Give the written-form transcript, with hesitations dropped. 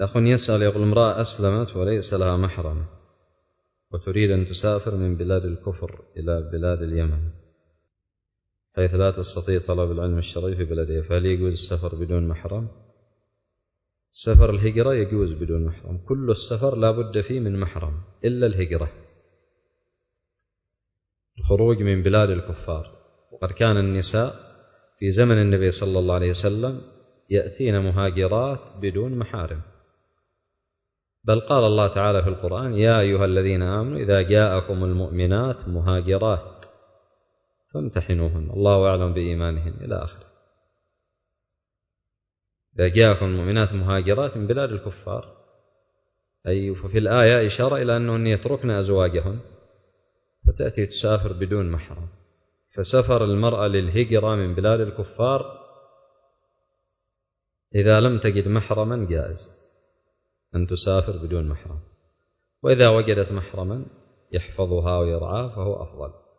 أخ يسأل يقول: امرأة أسلمت وليس لها محرم وتريد أن تسافر من بلاد الكفر إلى بلاد اليمن حيث لا تستطيع طلب العلم الشرعي في بلدها، فهل يجوز السفر بدون محرم؟ سفر الهجرة يجوز بدون محرم، كل السفر لا بد فيه من محرم إلا الهجرة، الخروج من بلاد الكفار. وقد كان النساء في زمن النبي صلى الله عليه وسلم يأتين مهاجرات بدون محارم، بل قال الله تعالى في القرآن: يا أيها الذين آمنوا إذا جاءكم المؤمنات مهاجرات فامتحنوهن الله أعلم بإيمانهن إلى آخره. إذا جاءكم المؤمنات مهاجرات من بلاد الكفار، أي ففي الآية إشارة إلى أنهن يتركن أزواجهن فتأتي تسافر بدون محرم. فسفر المرأة للهجرة من بلاد الكفار إذا لم تجد محرما جائز أن تسافر بدون محرم، وإذا وجدت محرما يحفظها ويرعاها فهو أفضل.